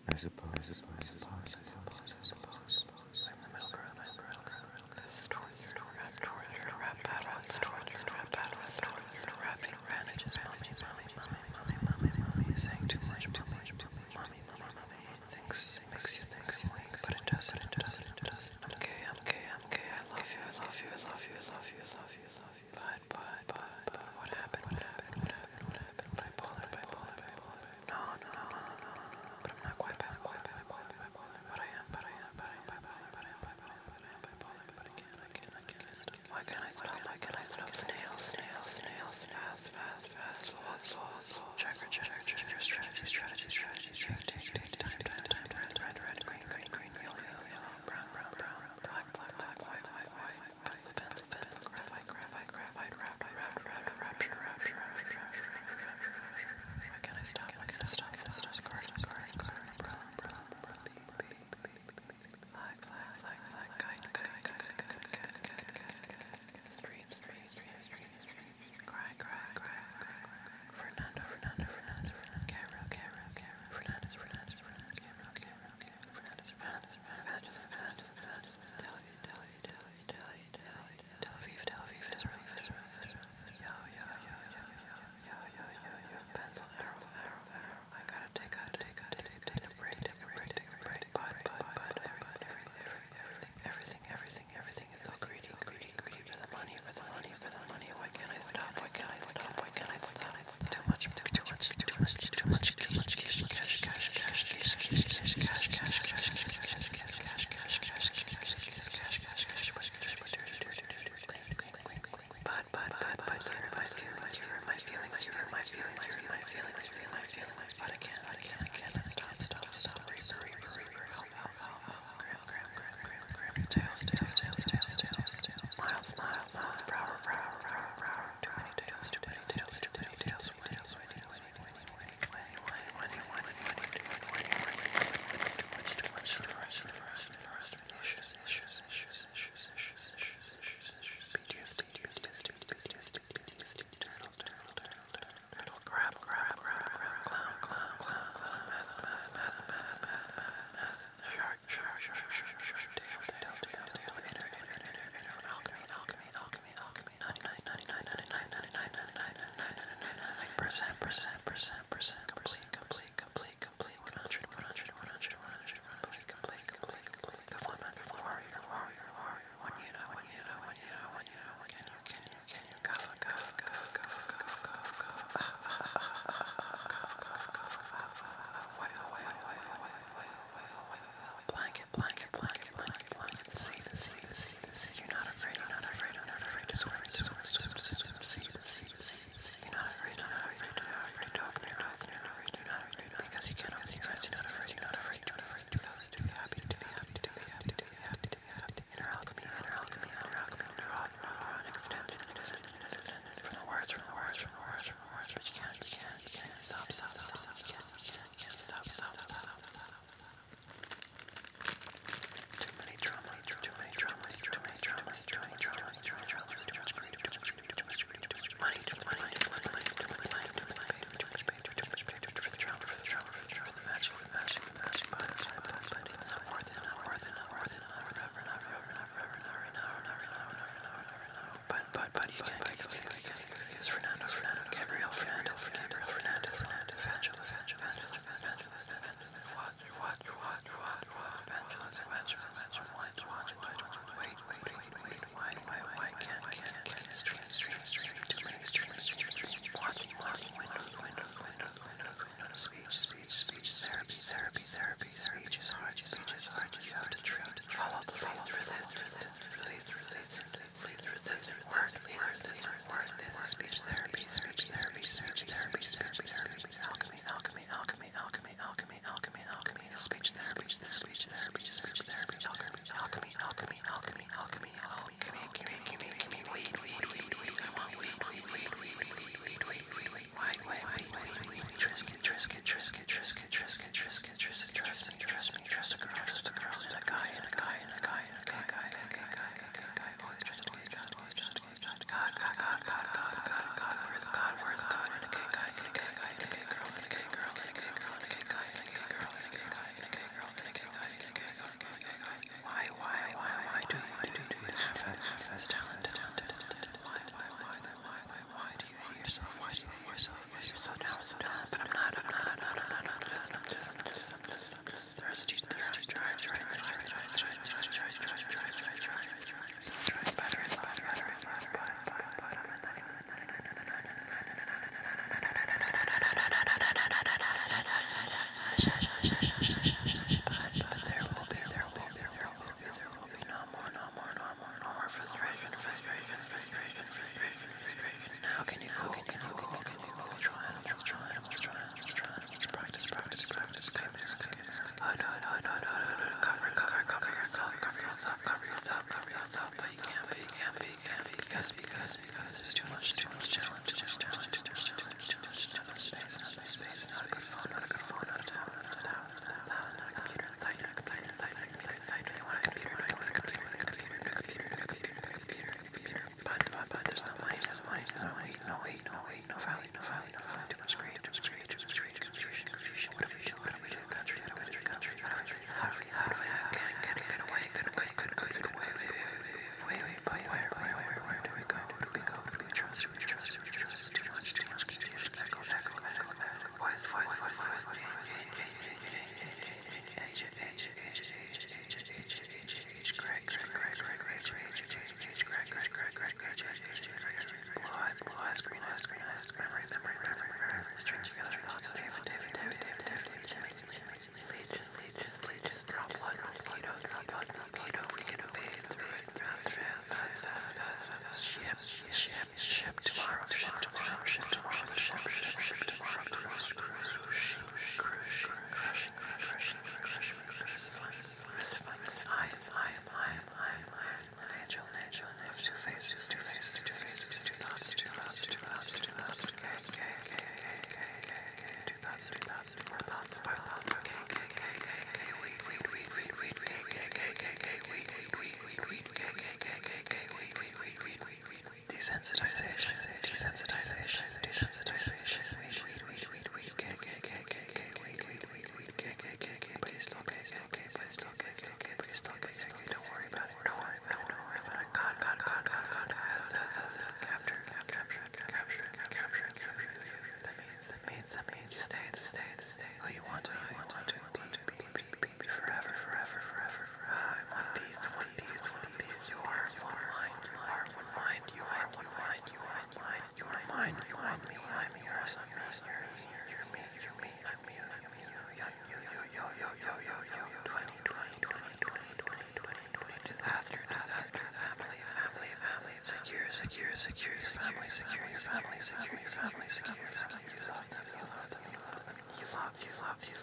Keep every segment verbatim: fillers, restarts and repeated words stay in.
I suppose, I suppose, I suppose, I suppose, I suppose. I'm the middle ground, I'm the middle ground. This is torture, rap, torture, rap battle, it's torture, rap battle, it's torture, rapping advantages, mommy, mommy, mommy, mommy, mommy, mommy, saying too much, too much, too much, mommy, mommy, mommy, thinks, makes you think I'm weak, but it doesn't, it doesn't, it doesn't. I'm gay, I'm gay, I'm gay, I love you, I love you, I love you, I love you, I love you, I love you, but, but, but, but, what happened, what happened, what happened, what happened, bipolar, bipolar, bipolar, no, no, no, no, no, no, no, but I'm not quite bipolar, bipolar, bipolar, but I am, but I am.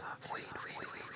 weed, weed, weed,